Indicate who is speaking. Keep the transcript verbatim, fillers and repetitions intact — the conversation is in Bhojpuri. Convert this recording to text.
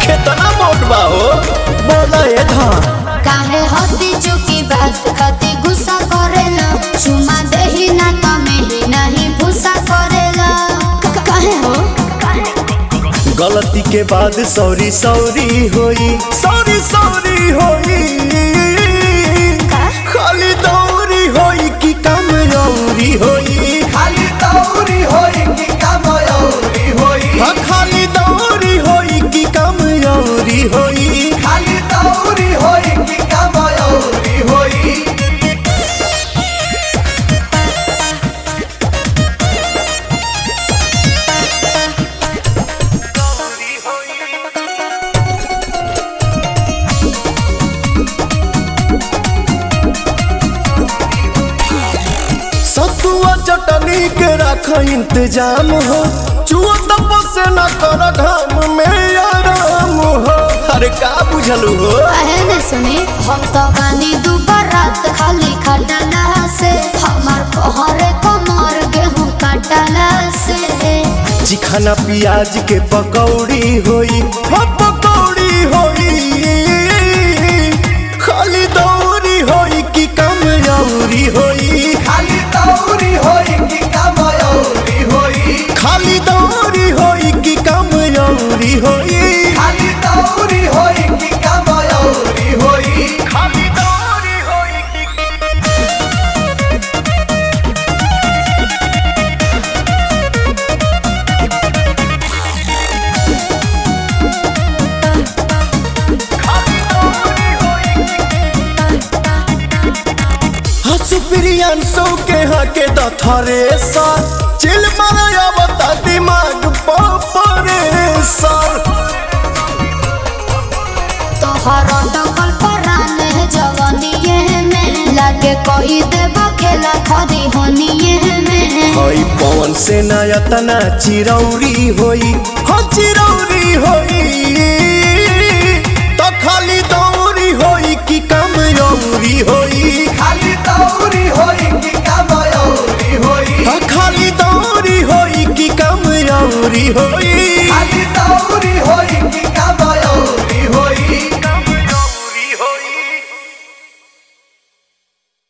Speaker 1: कितना मोट बा हो बोला ए धान
Speaker 2: काहे होती चुकी बात खाती गुस्सा करेला चुमा देही ना तमे ही नहीं भूसा करेला काहे हो
Speaker 1: गलती के बाद सॉरी सॉरी होई सॉरी सॉरी होई खाली दौरी होई कि काम औरी होई
Speaker 3: खाली दौरी होई कि काम औरी होई
Speaker 1: हाँ खाली दौरी होई कि काम औरी होई
Speaker 3: खाली दौरी होई कि काम औरी होई
Speaker 1: सतुआ चटनी के रख इंतजाम हो चुआ तब से न कर घाम में आराम हो अरे का बुझलू हो
Speaker 2: काहे न सुने हम तो बानी दुबर रात खाली खटला से हमार पहरे कमर गेहूं काटला से
Speaker 1: चिकना प्याज के पकौड़ी होई हो पकौड़ी होई खाली दौरी होई कि कम औरी होई
Speaker 3: खाली दौरी होई कि काम औरी होई
Speaker 1: खाली दौरी होई कि कम औरी होई
Speaker 3: खाली दौरी होई कि काम औरी होई
Speaker 1: खाली दौरी होई कि सुप्रियांशु के हाँ के दथरे सर चिल मारा बता दिमाग परे सर
Speaker 2: तोहर डकल परान है जवानिए में लागे कोई देबा खेला खरी होनिए में
Speaker 1: हई पवन से नयतना चिरौरी होई हाँ चिरौरी होई तो खाली दौरी होई कि कम औरी होई
Speaker 3: खाली दौरी होई कि काम औरी होई
Speaker 1: हाँ खाली दौरी होई कि कम औरी होई